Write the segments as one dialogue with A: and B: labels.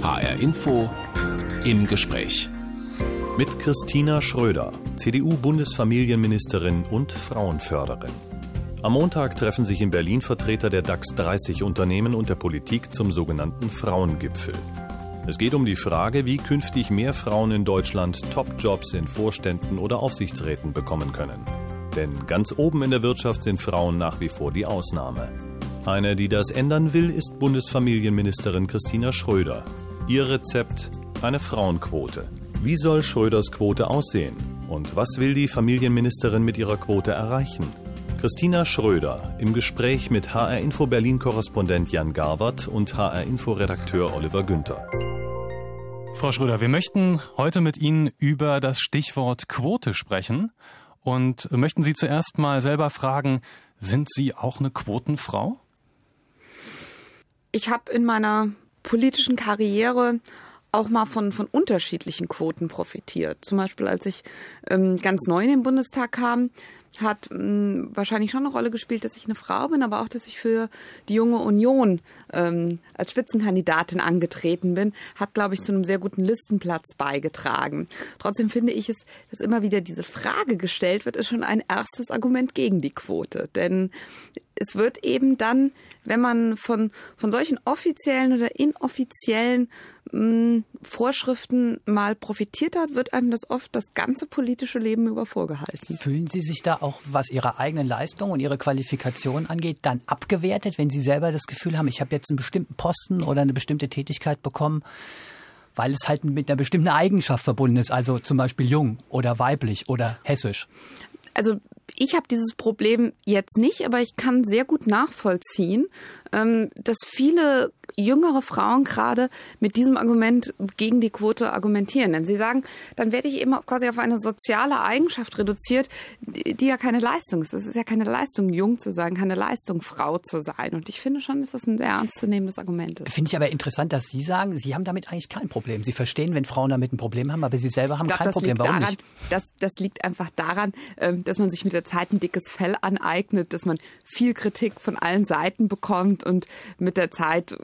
A: HR Info im Gespräch. Mit Christina Schröder, CDU-Bundesfamilienministerin und Frauenförderin. Am Montag treffen sich in Berlin Vertreter der DAX 30 Unternehmen und der Politik zum sogenannten Frauengipfel. Es geht um die Frage, wie künftig mehr Frauen in Deutschland Top-Jobs in Vorständen oder Aufsichtsräten bekommen können. Denn ganz oben in der Wirtschaft sind Frauen nach wie vor die Ausnahme. Eine, die das ändern will, ist Bundesfamilienministerin Christina Schröder. Ihr Rezept: eine Frauenquote. Wie soll Schröders Quote aussehen? Und was will die Familienministerin mit ihrer Quote erreichen? Christina Schröder im Gespräch mit HR Info Berlin-Korrespondent Jan Garwert und HR Info-Redakteur Oliver Günther.
B: Frau Schröder, wir möchten heute mit Ihnen über das Stichwort Quote sprechen und möchten Sie zuerst mal selber fragen, sind Sie auch eine Quotenfrau?
C: Ich habe in meiner politischen Karriere auch mal von unterschiedlichen Quoten profitiert. Zum Beispiel, als ich ganz neu in den Bundestag kam, hat wahrscheinlich schon eine Rolle gespielt, dass ich eine Frau bin, aber auch, dass ich für die Junge Union als Spitzenkandidatin angetreten bin, hat, glaube ich, zu einem sehr guten Listenplatz beigetragen. Trotzdem finde ich es, dass immer wieder diese Frage gestellt wird, ist schon ein erstes Argument gegen die Quote. Denn es wird eben dann, wenn man von solchen offiziellen oder inoffiziellen Vorschriften mal profitiert hat, wird einem das oft das ganze politische Leben über vorgehalten.
D: Fühlen Sie sich da auch, was Ihre eigenen Leistungen und Ihre Qualifikation angeht, dann abgewertet, wenn Sie selber das Gefühl haben, ich habe jetzt einen bestimmten Posten oder eine bestimmte Tätigkeit bekommen, weil es halt mit einer bestimmten Eigenschaft verbunden ist, also zum Beispiel jung oder weiblich oder hessisch?
C: Also ich habe dieses Problem jetzt nicht, aber ich kann sehr gut nachvollziehen, dass viele jüngere Frauen gerade mit diesem Argument gegen die Quote argumentieren. Denn sie sagen, dann werde ich eben quasi auf eine soziale Eigenschaft reduziert, die ja keine Leistung ist. Es ist ja keine Leistung, jung zu sein, keine Leistung, Frau zu sein. Und ich finde schon, dass das ein sehr ernstzunehmendes Argument ist.
D: Finde ich aber interessant, dass Sie sagen, Sie haben damit eigentlich kein Problem. Sie verstehen, wenn Frauen damit ein Problem haben, aber Sie selber haben kein Problem. Warum nicht?
C: Das liegt einfach daran, dass man sich mit der Zeit ein dickes Fell aneignet, dass man viel Kritik von allen Seiten bekommt und mit der Zeit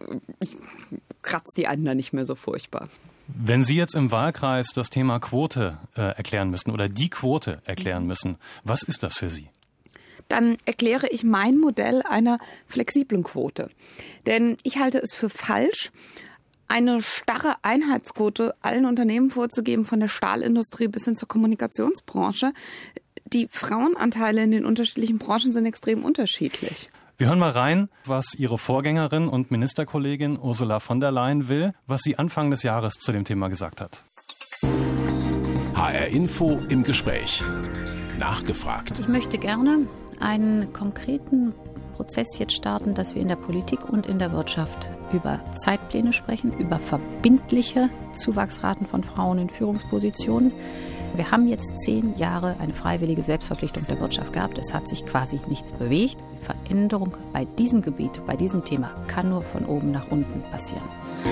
C: kratzt die einen da nicht mehr so furchtbar.
B: Wenn Sie jetzt im Wahlkreis das Thema Quote erklären müssen oder die Quote erklären müssen, was ist das für Sie?
C: Dann erkläre ich mein Modell einer flexiblen Quote. Denn ich halte es für falsch, eine starre Einheitsquote allen Unternehmen vorzugeben, von der Stahlindustrie bis hin zur Kommunikationsbranche. Die Frauenanteile in den unterschiedlichen Branchen sind extrem unterschiedlich.
B: Wir hören mal rein, was Ihre Vorgängerin und Ministerkollegin Ursula von der Leyen will, was sie Anfang des Jahres zu dem Thema gesagt hat.
A: HR Info im Gespräch. Nachgefragt.
E: Ich möchte gerne einen konkreten Prozess jetzt starten, dass wir in der Politik und in der Wirtschaft über Zeitpläne sprechen, über verbindliche Zuwachsraten von Frauen in Führungspositionen. Wir haben jetzt 10 Jahre eine freiwillige Selbstverpflichtung der Wirtschaft gehabt. Es hat sich quasi nichts bewegt. Die Veränderung bei diesem Gebiet, bei diesem Thema kann nur von oben nach unten passieren.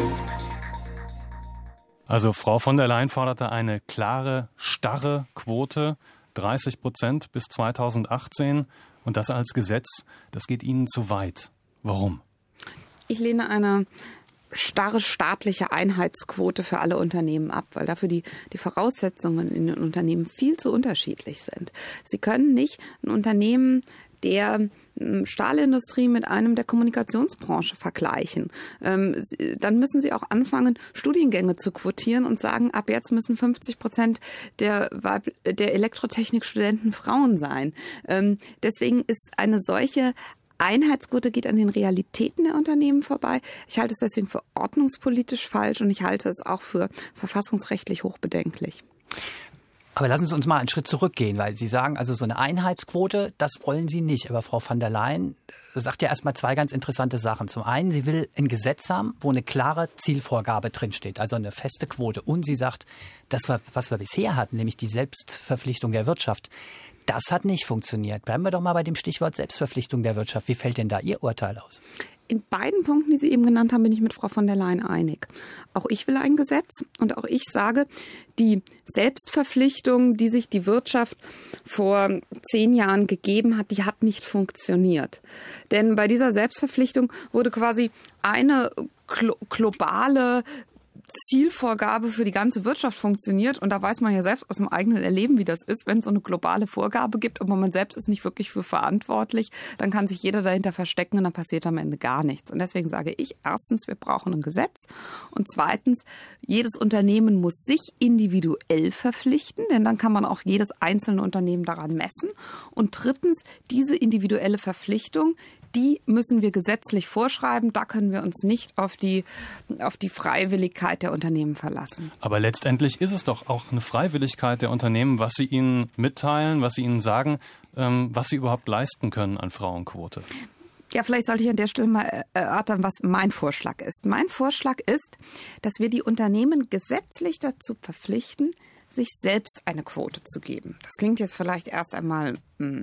B: Also Frau von der Leyen forderte eine klare, starre Quote, 30% bis 2018 und das als Gesetz. Das geht Ihnen zu weit. Warum?
C: Ich lehne eine starre staatliche Einheitsquote für alle Unternehmen ab, weil dafür die Voraussetzungen in den Unternehmen viel zu unterschiedlich sind. Sie können nicht ein Unternehmen der Stahlindustrie mit einem der Kommunikationsbranche vergleichen. Dann müssen Sie auch anfangen, Studiengänge zu quotieren und sagen, ab jetzt müssen 50% der Elektrotechnikstudenten Frauen sein. Deswegen ist eine solche Einheitsquote geht an den Realitäten der Unternehmen vorbei. Ich halte es deswegen für ordnungspolitisch falsch und ich halte es auch für verfassungsrechtlich hochbedenklich.
D: Aber lassen Sie uns mal einen Schritt zurückgehen, weil Sie sagen, also so eine Einheitsquote, das wollen Sie nicht. Aber Frau von der Leyen sagt ja erstmal 2 ganz interessante Sachen. Zum einen, sie will ein Gesetz haben, wo eine klare Zielvorgabe drinsteht, also eine feste Quote. Und sie sagt, das, was wir bisher hatten, nämlich die Selbstverpflichtung der Wirtschaft, das hat nicht funktioniert. Bleiben wir doch mal bei dem Stichwort Selbstverpflichtung der Wirtschaft. Wie fällt denn da Ihr Urteil aus?
C: In beiden Punkten, die Sie eben genannt haben, bin ich mit Frau von der Leyen einig. Auch ich will ein Gesetz und auch ich sage, die Selbstverpflichtung, die sich die Wirtschaft vor 10 Jahren gegeben hat, die hat nicht funktioniert. Denn bei dieser Selbstverpflichtung wurde quasi eine globale Zielvorgabe für die ganze Wirtschaft funktioniert. Und da weiß man ja selbst aus dem eigenen Erleben, wie das ist, wenn es so eine globale Vorgabe gibt, aber man selbst ist nicht wirklich für verantwortlich, dann kann sich jeder dahinter verstecken und dann passiert am Ende gar nichts. Und deswegen sage ich, erstens, wir brauchen ein Gesetz. Und zweitens, jedes Unternehmen muss sich individuell verpflichten, denn dann kann man auch jedes einzelne Unternehmen daran messen. Und drittens, diese individuelle Verpflichtung, die müssen wir gesetzlich vorschreiben. Da können wir uns nicht auf die Freiwilligkeit der Unternehmen verlassen.
B: Aber letztendlich ist es doch auch eine Freiwilligkeit der Unternehmen, was sie ihnen mitteilen, was sie ihnen sagen, was sie überhaupt leisten können an Frauenquote.
C: Ja, vielleicht sollte ich an der Stelle mal erörtern, was mein Vorschlag ist. Mein Vorschlag ist, dass wir die Unternehmen gesetzlich dazu verpflichten, sich selbst eine Quote zu geben. Das klingt jetzt vielleicht erst einmal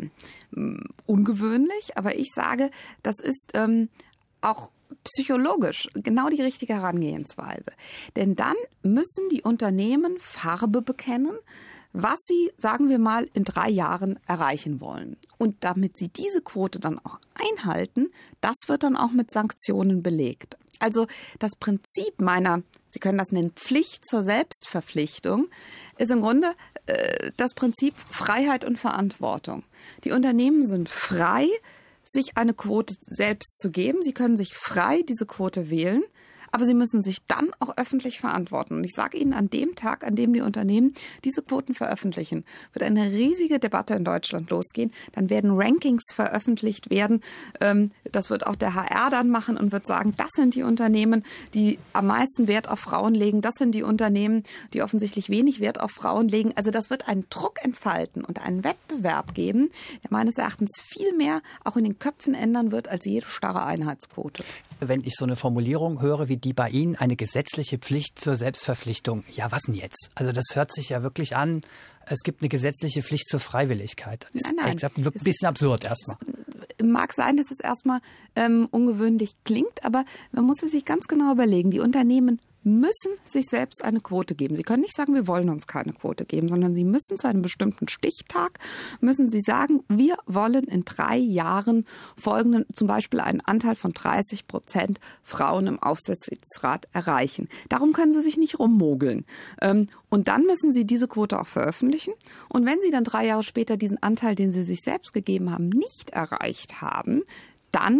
C: ungewöhnlich, aber ich sage, das ist auch psychologisch genau die richtige Herangehensweise. Denn dann müssen die Unternehmen Farbe bekennen, was sie, sagen wir mal, in 3 Jahren erreichen wollen. Und damit sie diese Quote dann auch einhalten, das wird dann auch mit Sanktionen belegt. Also das Prinzip meiner, Sie können das nennen, Pflicht zur Selbstverpflichtung, ist im Grunde das Prinzip Freiheit und Verantwortung. Die Unternehmen sind frei, sich eine Quote selbst zu geben. Sie können sich frei diese Quote wählen, aber sie müssen sich dann auch öffentlich verantworten. Und ich sage Ihnen, an dem Tag, an dem die Unternehmen diese Quoten veröffentlichen, wird eine riesige Debatte in Deutschland losgehen. Dann werden Rankings veröffentlicht werden. Das wird auch der HR dann machen und wird sagen, das sind die Unternehmen, die am meisten Wert auf Frauen legen. Das sind die Unternehmen, die offensichtlich wenig Wert auf Frauen legen. Also das wird einen Druck entfalten und einen Wettbewerb geben, der meines Erachtens viel mehr auch in den Köpfen ändern wird als jede starre Einheitsquote.
D: Wenn ich so eine Formulierung höre wie die bei Ihnen, eine gesetzliche Pflicht zur Selbstverpflichtung, ja, was denn jetzt? Also das hört sich ja wirklich an, es gibt eine gesetzliche Pflicht zur Freiwilligkeit. Das ist ein bisschen absurd erstmal.
C: Mag sein, dass es erstmal ungewöhnlich klingt, aber man muss es sich ganz genau überlegen. Die Unternehmen müssen sich selbst eine Quote geben. Sie können nicht sagen, wir wollen uns keine Quote geben, sondern sie müssen zu einem bestimmten Stichtag, müssen sie sagen, wir wollen in 3 Jahren folgenden, zum Beispiel einen Anteil von 30% Frauen im Aufsichtsrat erreichen. Darum können sie sich nicht rummogeln. Und dann müssen sie diese Quote auch veröffentlichen. Und wenn sie dann 3 Jahre später diesen Anteil, den sie sich selbst gegeben haben, nicht erreicht haben, dann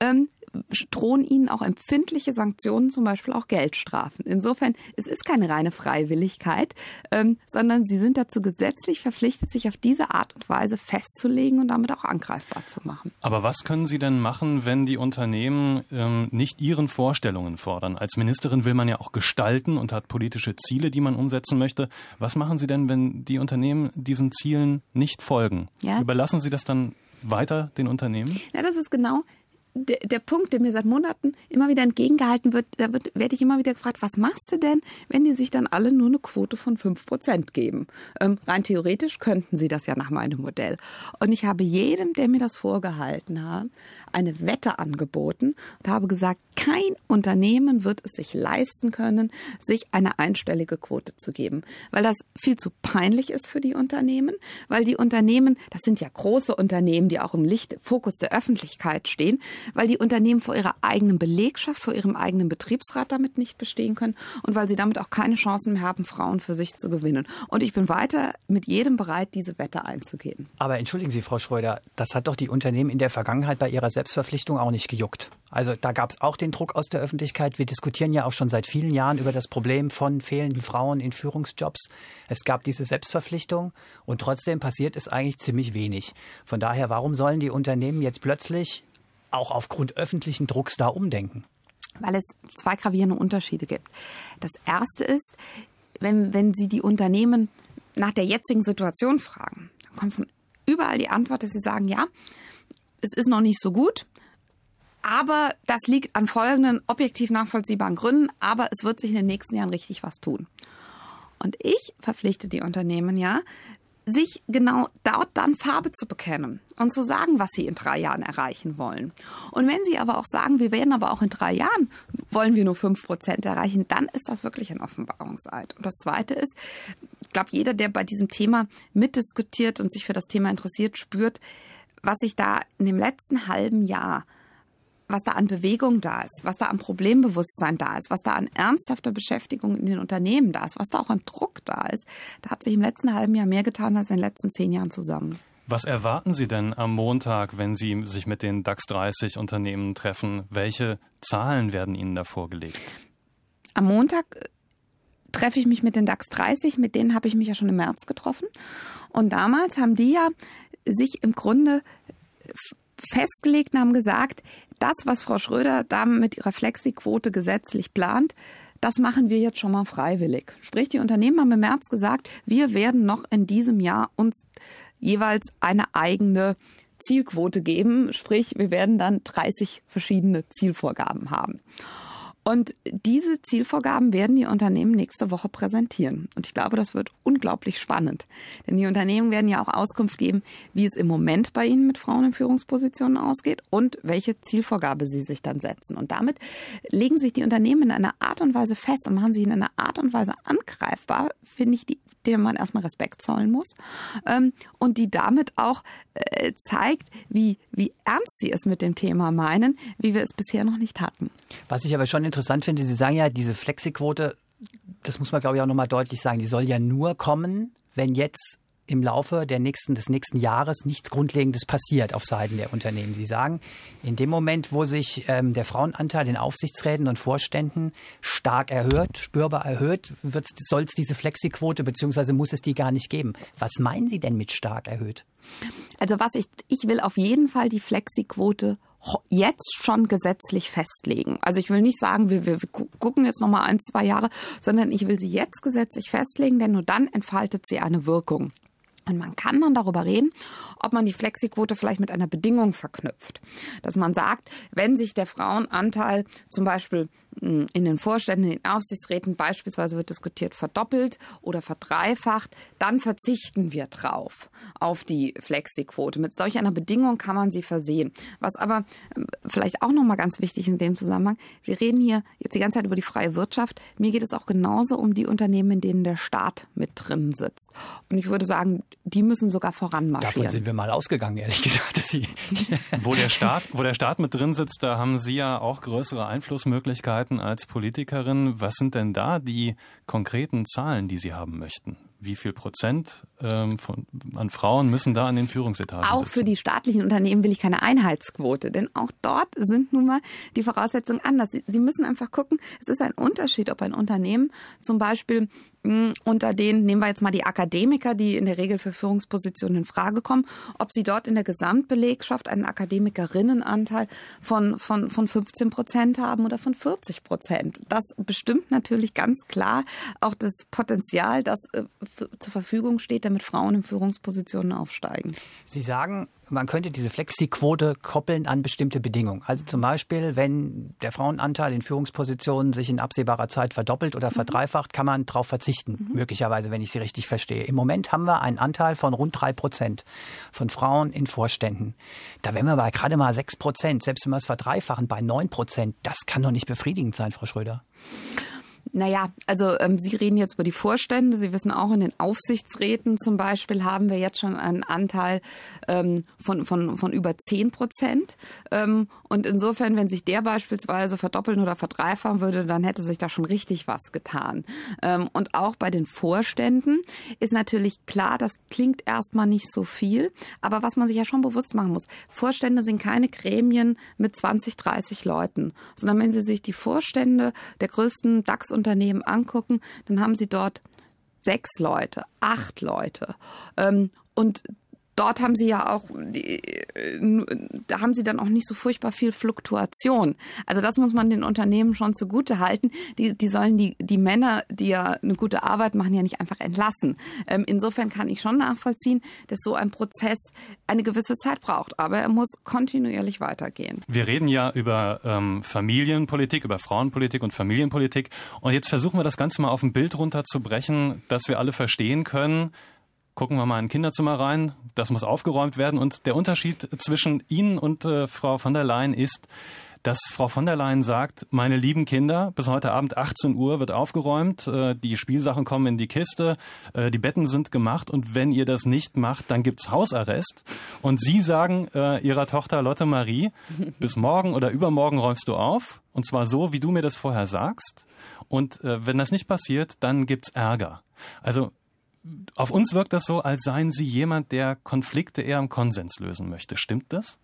C: drohen ihnen auch empfindliche Sanktionen, zum Beispiel auch Geldstrafen. Insofern, es ist keine reine Freiwilligkeit, sondern sie sind dazu gesetzlich verpflichtet, sich auf diese Art und Weise festzulegen und damit auch angreifbar zu machen.
B: Aber was können Sie denn machen, wenn die Unternehmen nicht Ihren Vorstellungen fordern? Als Ministerin will man ja auch gestalten und hat politische Ziele, die man umsetzen möchte. Was machen Sie denn, wenn die Unternehmen diesen Zielen nicht folgen? Ja. Überlassen Sie das dann weiter den Unternehmen?
C: Ja, das ist genau der Punkt, der mir seit Monaten immer wieder entgegengehalten wird. Werde ich immer wieder gefragt, was machst du denn, wenn die sich dann alle nur eine Quote von 5% geben? Rein theoretisch könnten sie das ja nach meinem Modell. Und ich habe jedem, der mir das vorgehalten hat, eine Wette angeboten und habe gesagt, kein Unternehmen wird es sich leisten können, sich eine einstellige Quote zu geben, weil das viel zu peinlich ist für die Unternehmen, weil die Unternehmen, das sind ja große Unternehmen, die auch im Fokus der Öffentlichkeit stehen, weil die Unternehmen vor ihrer eigenen Belegschaft, vor ihrem eigenen Betriebsrat damit nicht bestehen können und weil sie damit auch keine Chancen mehr haben, Frauen für sich zu gewinnen. Und ich bin weiter mit jedem bereit, diese Wette einzugehen.
D: Aber entschuldigen Sie, Frau Schröder, das hat doch die Unternehmen in der Vergangenheit bei ihrer Selbstverpflichtung auch nicht gejuckt. Also da gab es auch den Druck aus der Öffentlichkeit. Wir diskutieren ja auch schon seit vielen Jahren über das Problem von fehlenden Frauen in Führungsjobs. Es gab diese Selbstverpflichtung und trotzdem passiert es eigentlich ziemlich wenig. Von daher, warum sollen die Unternehmen jetzt plötzlich auch aufgrund öffentlichen Drucks da umdenken?
C: Weil es 2 gravierende Unterschiede gibt. Das erste ist, wenn Sie die Unternehmen nach der jetzigen Situation fragen, dann kommt von überall die Antwort, dass sie sagen, ja, es ist noch nicht so gut, aber das liegt an folgenden objektiv nachvollziehbaren Gründen, aber es wird sich in den nächsten Jahren richtig was tun. Und ich verpflichte die Unternehmen ja, sich genau dort dann Farbe zu bekennen und zu sagen, was sie in 3 Jahren erreichen wollen. Und wenn sie aber auch sagen, wir werden aber auch in 3 Jahren, wollen wir nur 5% erreichen, dann ist das wirklich ein Offenbarungseid. Und das Zweite ist, ich glaube, jeder, der bei diesem Thema mitdiskutiert und sich für das Thema interessiert, spürt, was sich da in dem letzten halben Jahr was da an Bewegung da ist, was da an Problembewusstsein da ist, was da an ernsthafter Beschäftigung in den Unternehmen da ist, was da auch an Druck da ist, da hat sich im letzten halben Jahr mehr getan als in den letzten 10 Jahren zusammen.
B: Was erwarten Sie denn am Montag, wenn Sie sich mit den DAX 30 Unternehmen treffen? Welche Zahlen werden Ihnen da vorgelegt?
C: Am Montag treffe ich mich mit den DAX 30, mit denen habe ich mich ja schon im März getroffen. Und damals haben die ja sich im Grunde festgelegt und haben gesagt, das, was Frau Schröder da mit ihrer Flexiquote gesetzlich plant, das machen wir jetzt schon mal freiwillig. Sprich, die Unternehmen haben im März gesagt, wir werden noch in diesem Jahr uns jeweils eine eigene Zielquote geben. Sprich, wir werden dann 30 verschiedene Zielvorgaben haben. Und diese Zielvorgaben werden die Unternehmen nächste Woche präsentieren. Und ich glaube, das wird unglaublich spannend. Denn die Unternehmen werden ja auch Auskunft geben, wie es im Moment bei ihnen mit Frauen in Führungspositionen ausgeht und welche Zielvorgabe sie sich dann setzen. Und damit legen sich die Unternehmen in einer Art und Weise fest und machen sich in einer Art und Weise angreifbar, finde ich, dem man erstmal Respekt zollen muss. Und die damit auch zeigt, wie ernst sie es mit dem Thema meinen, wie wir es bisher noch nicht hatten.
D: Was ich aber schon interessant finde, Sie sagen ja, diese Flexiquote, das muss man glaube ich auch nochmal deutlich sagen, die soll ja nur kommen, wenn jetzt im Laufe des nächsten Jahres nichts Grundlegendes passiert auf Seiten der Unternehmen. Sie sagen, in dem Moment, wo sich der Frauenanteil in Aufsichtsräten und Vorständen stark erhöht, spürbar erhöht, soll es diese Flexiquote bzw. muss es die gar nicht geben. Was meinen Sie denn mit stark erhöht?
C: Also ich will auf jeden Fall die Flexiquote jetzt schon gesetzlich festlegen. Also ich will nicht sagen, wir gucken jetzt noch mal 1-2 Jahre, sondern ich will sie jetzt gesetzlich festlegen, denn nur dann entfaltet sie eine Wirkung. Und man kann dann darüber reden, ob man die Flexiquote vielleicht mit einer Bedingung verknüpft. Dass man sagt, wenn sich der Frauenanteil zum Beispiel in den Vorständen, in den Aufsichtsräten beispielsweise wird diskutiert, verdoppelt oder verdreifacht, dann verzichten wir drauf auf die Flexiquote. Mit solch einer Bedingung kann man sie versehen. Was aber vielleicht auch nochmal ganz wichtig in dem Zusammenhang, wir reden hier jetzt die ganze Zeit über die freie Wirtschaft. Mir geht es auch genauso um die Unternehmen, in denen der Staat mit drin sitzt. Und ich würde sagen, die müssen sogar voranmarschieren.
D: Davon sind wir mal ausgegangen, ehrlich gesagt. Dass Sie
B: Wo der Staat mit drin sitzt, da haben Sie ja auch größere Einflussmöglichkeiten als Politikerin. Was sind denn da die konkreten Zahlen, die Sie haben möchten? Wie viel Prozent an Frauen müssen da an den Führungsetagen sitzen?
C: Auch für die staatlichen Unternehmen will ich keine Einheitsquote, denn auch dort sind nun mal die Voraussetzungen anders. Sie müssen einfach gucken, es ist ein Unterschied, ob ein Unternehmen zum Beispiel unter denen, nehmen wir jetzt mal die Akademiker, die in der Regel für Führungspositionen in Frage kommen, ob sie dort in der Gesamtbelegschaft einen Akademikerinnenanteil von 15% haben oder von 40%. Das bestimmt natürlich ganz klar auch das Potenzial, das zur Verfügung steht, damit Frauen in Führungspositionen aufsteigen.
D: Sie sagen, man könnte diese Flexiquote koppeln an bestimmte Bedingungen. Also zum Beispiel, wenn der Frauenanteil in Führungspositionen sich in absehbarer Zeit verdoppelt oder verdreifacht, kann man darauf verzichten, möglicherweise, wenn ich Sie richtig verstehe. Im Moment haben wir einen Anteil von rund 3% von Frauen in Vorständen. Da wären wir bei gerade mal 6%, selbst wenn wir es verdreifachen, bei 9%. Das kann doch nicht befriedigend sein, Frau Schröder.
C: Naja, also Sie reden jetzt über die Vorstände. Sie wissen auch, in den Aufsichtsräten zum Beispiel haben wir jetzt schon einen Anteil von über 10%. Und insofern, wenn sich der beispielsweise verdoppeln oder verdreifachen würde, dann hätte sich da schon richtig was getan. Und auch bei den Vorständen ist natürlich klar, das klingt erstmal nicht so viel. Aber was man sich ja schon bewusst machen muss, Vorstände sind keine Gremien mit 20, 30 Leuten, sondern wenn Sie sich die Vorstände der größten DAX-Unternehmen angucken, dann haben sie dort 6 Leute, 8 Leute. Und dort haben sie ja auch, da haben sie dann auch nicht so furchtbar viel Fluktuation. Also das muss man den Unternehmen schon zugute halten. Die sollen die Männer, die ja eine gute Arbeit machen, ja nicht einfach entlassen. Insofern kann ich schon nachvollziehen, dass so ein Prozess eine gewisse Zeit braucht. Aber er muss kontinuierlich weitergehen.
B: Wir reden ja über Familienpolitik, über Frauenpolitik und Familienpolitik. Und jetzt versuchen wir das Ganze mal auf ein Bild runterzubrechen, dass wir alle verstehen können. Gucken wir mal in ein Kinderzimmer rein, das muss aufgeräumt werden. Und der Unterschied zwischen Ihnen und Frau von der Leyen ist, dass Frau von der Leyen sagt, meine lieben Kinder, bis heute Abend 18 Uhr wird aufgeräumt, die Spielsachen kommen in die Kiste, die Betten sind gemacht und wenn ihr das nicht macht, dann gibt's Hausarrest. Und Sie sagen Ihrer Tochter Lotte Marie, bis morgen oder übermorgen räumst du auf und zwar so, wie du mir das vorher sagst. Und wenn das nicht passiert, dann gibt's Ärger. Also auf uns wirkt das so, als seien Sie jemand, der Konflikte eher im Konsens lösen möchte. Stimmt das?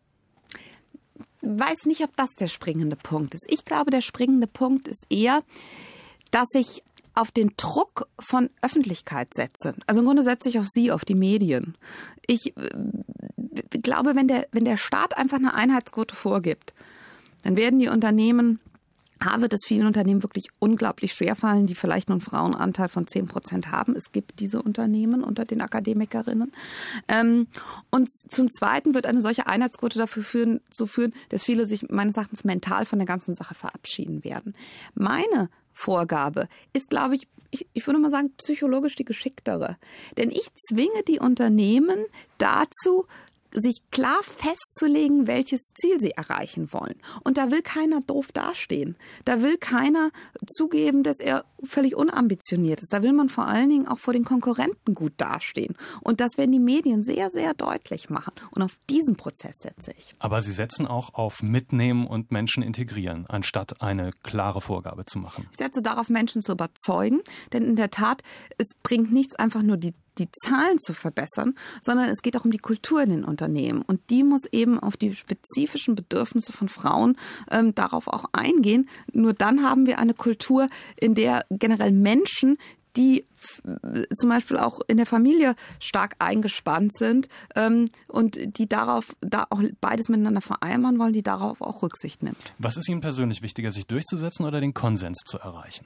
C: Weiß nicht, ob das der springende Punkt ist. Ich glaube, der springende Punkt ist eher, dass ich auf den Druck von Öffentlichkeit setze. Also im Grunde setze ich auf Sie, auf die Medien. Ich glaube, wenn der Staat einfach eine Einheitsquote vorgibt, dann werden die Unternehmen, wird es vielen Unternehmen wirklich unglaublich schwerfallen, die vielleicht nur einen Frauenanteil von 10% haben. Es gibt diese Unternehmen unter den Akademikerinnen. Und zum Zweiten wird eine solche Einheitsquote dazu führen, dass viele sich meines Erachtens mental von der ganzen Sache verabschieden werden. Meine Vorgabe ist, glaube ich würde mal sagen, psychologisch die geschicktere. Denn ich zwinge die Unternehmen dazu, sich klar festzulegen, welches Ziel sie erreichen wollen. Und da will keiner doof dastehen. Da will keiner zugeben, dass er völlig unambitioniert ist. Da will man vor allen Dingen auch vor den Konkurrenten gut dastehen. Und das werden die Medien sehr, sehr deutlich machen. Und auf diesen Prozess setze ich.
B: Aber Sie setzen auch auf Mitnehmen und Menschen integrieren, anstatt eine klare Vorgabe zu machen.
C: Ich setze darauf, Menschen zu überzeugen. Denn in der Tat, es bringt nichts, einfach nur die Zahlen zu verbessern, sondern es geht auch um die Kultur in den Unternehmen. Und die muss eben auf die spezifischen Bedürfnisse von Frauen darauf auch eingehen. Nur dann haben wir eine Kultur, in der generell Menschen, die zum Beispiel auch in der Familie stark eingespannt sind und die da auch beides miteinander vereinbaren wollen, die darauf auch Rücksicht nimmt.
B: Was ist Ihnen persönlich wichtiger, sich durchzusetzen oder den Konsens zu erreichen?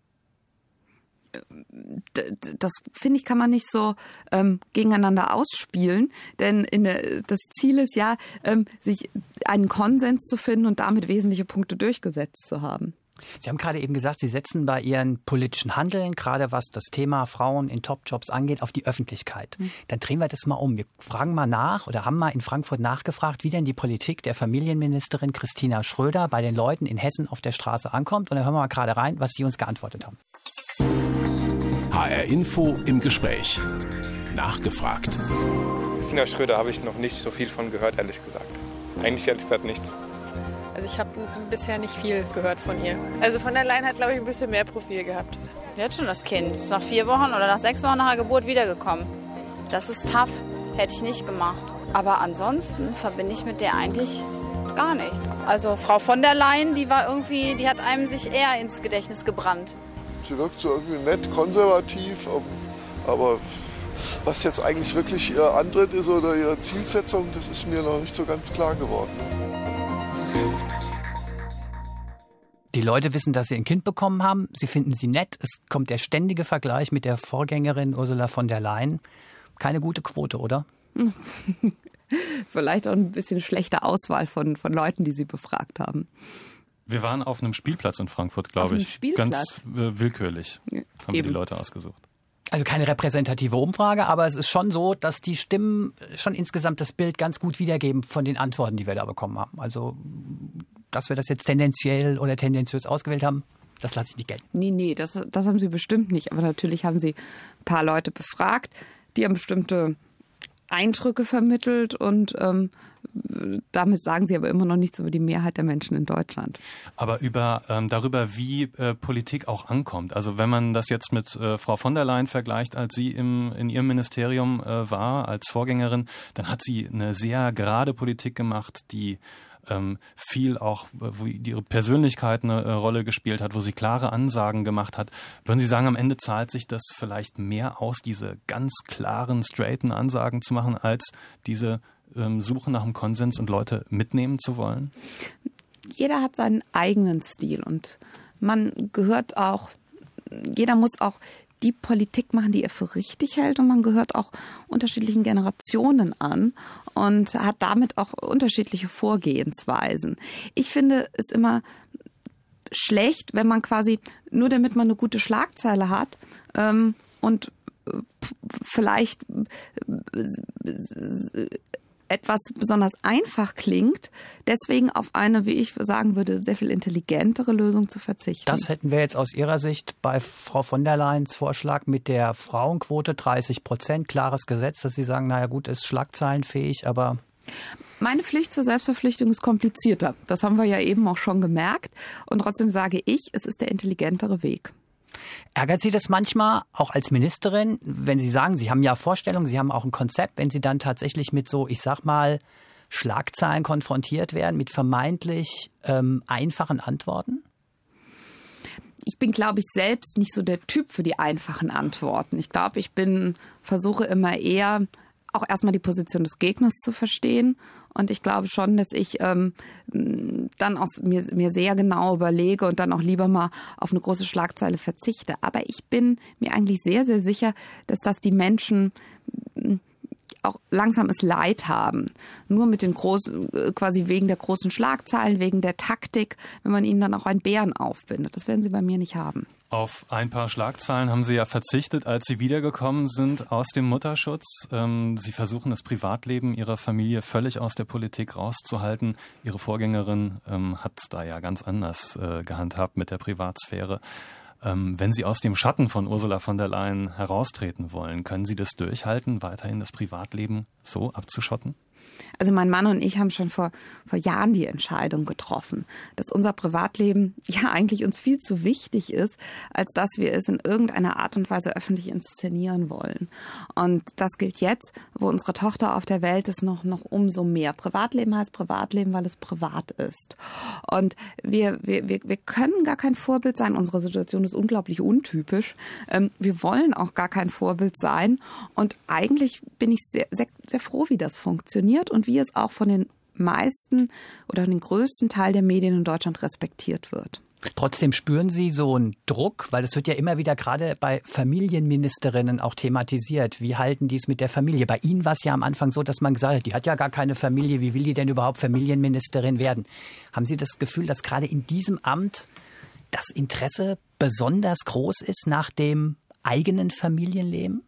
C: Das, finde ich, kann man nicht so gegeneinander ausspielen, denn das Ziel ist ja, sich einen Konsens zu finden und damit wesentliche Punkte durchgesetzt zu haben.
D: Sie haben gerade eben gesagt, Sie setzen bei Ihren politischen Handeln, gerade was das Thema Frauen in Top-Jobs angeht, auf die Öffentlichkeit. Dann drehen wir das mal um. Wir fragen mal nach oder haben mal in Frankfurt nachgefragt, wie denn die Politik der Familienministerin Christina Schröder bei den Leuten in Hessen auf der Straße ankommt. Und da hören wir mal gerade rein, was die uns geantwortet haben.
F: HR Info im Gespräch. Nachgefragt.
G: Christina Schröder habe ich noch nicht so viel von gehört, ehrlich gesagt. Eigentlich ehrlich gesagt nichts.
H: Also ich habe bisher nicht viel gehört von ihr. Also von der Leyen hat, glaube ich, ein bisschen mehr Profil gehabt.
I: Die hat schon das Kind. Ist nach 4 Wochen oder nach 6 Wochen nach der Geburt wiedergekommen. Das ist tough. Hätte ich nicht gemacht. Aber ansonsten verbinde ich mit der eigentlich gar nichts. Also Frau von der Leyen, die hat einem sich eher ins Gedächtnis gebrannt.
J: Sie wirkt so irgendwie nett, konservativ, aber was jetzt eigentlich wirklich ihr Antritt ist oder ihre Zielsetzung, das ist mir noch nicht so ganz klar geworden.
D: Die Leute wissen, dass sie ein Kind bekommen haben. Sie finden sie nett. Es kommt der ständige Vergleich mit der Vorgängerin Ursula von der Leyen. Keine gute Quote, oder?
C: Vielleicht auch ein bisschen schlechte Auswahl von Leuten, die Sie befragt haben.
B: Wir waren auf einem Spielplatz in Frankfurt, glaube ich. Ganz willkürlich haben wir die Leute ausgesucht.
D: Also keine repräsentative Umfrage, aber es ist schon so, dass die Stimmen schon insgesamt das Bild ganz gut wiedergeben von den Antworten, die wir da bekommen haben. Also, dass wir das jetzt tendenziell oder tendenziös ausgewählt haben, das lasse ich nicht gelten.
C: Nee, das haben Sie bestimmt nicht. Aber natürlich haben Sie ein paar Leute befragt, die haben bestimmte Eindrücke vermittelt und damit sagen Sie aber immer noch nichts über die Mehrheit der Menschen in Deutschland.
B: Aber darüber, wie Politik auch ankommt. Also wenn man das jetzt mit Frau von der Leyen vergleicht, als sie in ihrem Ministerium war, als Vorgängerin, dann hat sie eine sehr gerade Politik gemacht, die viel auch, wo ihre Persönlichkeit eine Rolle gespielt hat, wo sie klare Ansagen gemacht hat. Würden Sie sagen, am Ende zahlt sich das vielleicht mehr aus, diese ganz klaren, straighten Ansagen zu machen, als diese Suche nach einem Konsens und Leute mitnehmen zu wollen?
C: Jeder hat seinen eigenen Stil und jeder muss auch die Politik machen, die er für richtig hält, und man gehört auch unterschiedlichen Generationen an und hat damit auch unterschiedliche Vorgehensweisen. Ich finde es immer schlecht, wenn man quasi nur damit man eine gute Schlagzeile hat und vielleicht etwas besonders einfach klingt, deswegen auf eine, wie ich sagen würde, sehr viel intelligentere Lösung zu verzichten.
D: Das hätten wir jetzt aus Ihrer Sicht bei Frau von der Leyens Vorschlag mit der Frauenquote 30%, klares Gesetz, dass Sie sagen, naja gut, ist schlagzeilenfähig, aber...
C: Meine Pflicht zur Selbstverpflichtung ist komplizierter. Das haben wir ja eben auch schon gemerkt. Und trotzdem sage ich, es ist der intelligentere Weg.
D: Ärgert Sie das manchmal, auch als Ministerin, wenn Sie sagen, Sie haben ja Vorstellungen, Sie haben auch ein Konzept, wenn Sie dann tatsächlich mit so, ich sag mal, Schlagzeilen konfrontiert werden, mit vermeintlich einfachen Antworten?
C: Ich bin, glaube ich, selbst nicht so der Typ für die einfachen Antworten. Ich glaube, versuche immer eher auch erstmal die Position des Gegners zu verstehen. Und ich glaube schon, dass ich dann auch mir sehr genau überlege und dann auch lieber mal auf eine große Schlagzeile verzichte. Aber ich bin mir eigentlich sehr, sehr sicher, dass das die Menschen auch langsames Leid haben. Nur mit den großen, quasi wegen der großen Schlagzeilen, wegen der Taktik, wenn man ihnen dann auch einen Bären aufbindet. Das werden sie bei mir nicht haben.
B: Auf ein paar Schlagzeilen haben Sie ja verzichtet, als Sie wiedergekommen sind aus dem Mutterschutz. Sie versuchen, das Privatleben Ihrer Familie völlig aus der Politik rauszuhalten. Ihre Vorgängerin hat es da ja ganz anders gehandhabt mit der Privatsphäre. Wenn Sie aus dem Schatten von Ursula von der Leyen heraustreten wollen, können Sie das durchhalten, weiterhin das Privatleben so abzuschotten?
C: Also mein Mann und ich haben schon vor Jahren die Entscheidung getroffen, dass unser Privatleben ja eigentlich uns viel zu wichtig ist, als dass wir es in irgendeiner Art und Weise öffentlich inszenieren wollen. Und das gilt jetzt, wo unsere Tochter auf der Welt ist, noch umso mehr. Privatleben heißt Privatleben, weil es privat ist. Und wir können gar kein Vorbild sein. Unsere Situation ist unglaublich untypisch. Wir wollen auch gar kein Vorbild sein. Und eigentlich bin ich sehr, sehr, sehr froh, wie das funktioniert und wie es auch von den meisten oder den größten Teil der Medien in Deutschland respektiert wird.
D: Trotzdem spüren Sie so einen Druck, weil das wird ja immer wieder gerade bei Familienministerinnen auch thematisiert. Wie halten die es mit der Familie? Bei Ihnen war es ja am Anfang so, dass man gesagt hat, die hat ja gar keine Familie. Wie will die denn überhaupt Familienministerin werden? Haben Sie das Gefühl, dass gerade in diesem Amt das Interesse besonders groß ist nach dem eigenen Familienleben?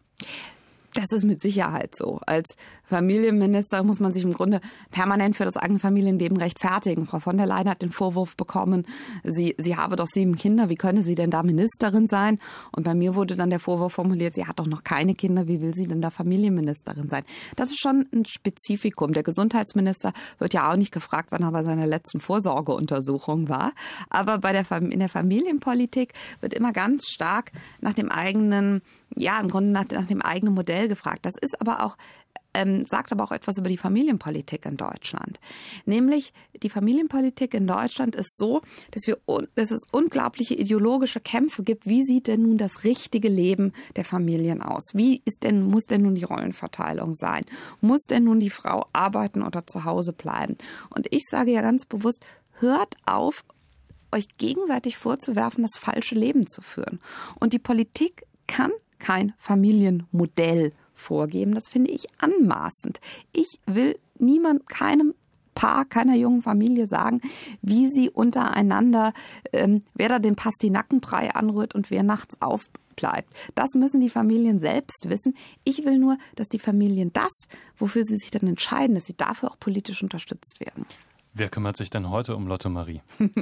C: Das ist mit Sicherheit so. Als Familienminister muss man sich im Grunde permanent für das eigene Familienleben rechtfertigen. Frau von der Leyen hat den Vorwurf bekommen, sie habe doch 7 Kinder, wie könne sie denn da Ministerin sein? Und bei mir wurde dann der Vorwurf formuliert, sie hat doch noch keine Kinder, wie will sie denn da Familienministerin sein? Das ist schon ein Spezifikum. Der Gesundheitsminister wird ja auch nicht gefragt, wann er bei seiner letzten Vorsorgeuntersuchung war. Aber in der Familienpolitik wird immer ganz stark nach dem eigenen, ja, im Grunde nach dem eigenen Modell gefragt. Das ist aber auch, sagt aber auch etwas über die Familienpolitik in Deutschland. Nämlich, die Familienpolitik in Deutschland ist so, dass es unglaubliche ideologische Kämpfe gibt. Wie sieht denn nun das richtige Leben der Familien aus? Muss denn nun die Rollenverteilung sein? Muss denn nun die Frau arbeiten oder zu Hause bleiben? Und ich sage ja ganz bewusst, hört auf, euch gegenseitig vorzuwerfen, das falsche Leben zu führen. Und die Politik kann kein Familienmodell vorgeben. Das finde ich anmaßend. Ich will keinem Paar, keiner jungen Familie sagen, wie sie untereinander, wer da den Pastinackenbrei anrührt und wer nachts aufbleibt. Das müssen die Familien selbst wissen. Ich will nur, dass die Familien das, wofür sie sich dann entscheiden, dass sie dafür auch politisch unterstützt werden.
B: Wer kümmert sich denn heute um Lotte Marie?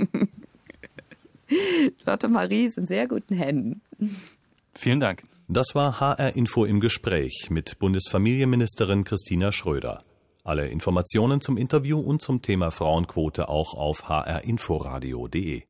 C: Lotte Marie ist in sehr guten Händen.
B: Vielen Dank.
A: Das war HR Info im Gespräch mit Bundesfamilienministerin Christina Schröder. Alle Informationen zum Interview und zum Thema Frauenquote auch auf hrinforadio.de.